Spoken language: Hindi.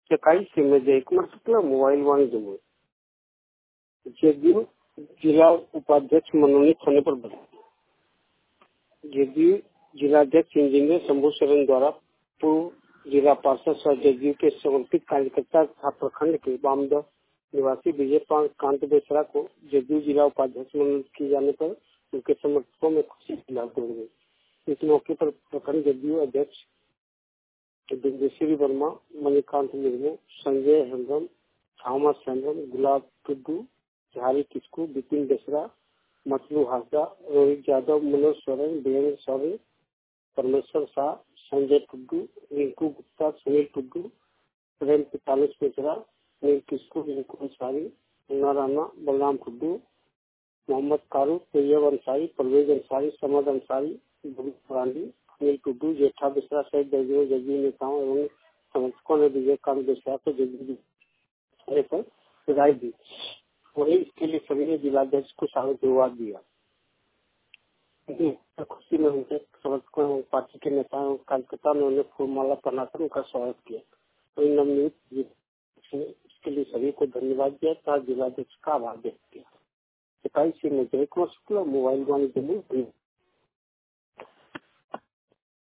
चकाई से मैं जयकुमार शुक्ला मोबाइल वाणिज्य में जदयू जिला उपाध्यक्ष मनोनीत होने पर बता। जदयू जिलाध्यक्ष इंजीनियर शंभू शरण द्वारा पूर्व जिला पार्षद सह जदयू के समर्पित कार्यकर्ता तथा प्रखंड के वामदह निवासी विजय कांत बेसरा को जदयू जिला उपाध्यक्ष मनोनीत किए जाने पर उनके समर्थकों में खुशी की लहर उड़ गई। इस मौके पर प्रखंड जदयू अध्यक्ष बिंदेश्वरी वर्मा, मणिकांत मुर्मू, संजय हेम्ब्रम, थामस हेम्ब्रम, गुलाब टुड्डू, झारी किस्कू, बिपिन बेसरा, मतलू हासदा, रोहित यादव, मनोज सोरेन, वीरेंद्र सोरेन, परमेश्वर शाह, संजय टुड्डू, रिंकू गुप्ता, सुनील टुड्डू, प्रेम पितालीस बेसरा, सुनील किस्कू, रिंकू अंसारी, मुन्ना राणा, बलराम टुड्डू, मोहम्मद कारू, तैयब अंसारी, परवेज अंसारी, समद अंसारी, फरांडी, अनिल टुड्डू, जेठा बेसरा सहित दर्जनों जदयू नेताओं एवं समर्थकों ने विजयकांत बेसरा को जदयू पर विदाई दी। वहीं इसके लिए सभी ने जिलाध्यक्ष को साधुवाद दिया। खुशी में उनके समर्थकों एवं पार्टी के नेताओं एवं कार्यकर्ताओं ने उन्हें फूलमाला पहनाकर उनका स्वागत किया। वहीं नवनियुक्त इसके लिए सभी को धन्यवाद दिया तथा जिलाध्यक्ष का आभार व्यक्त किया। चकाई से मैं जयकुमार शुक्ला मोबाइल वाणिज्य में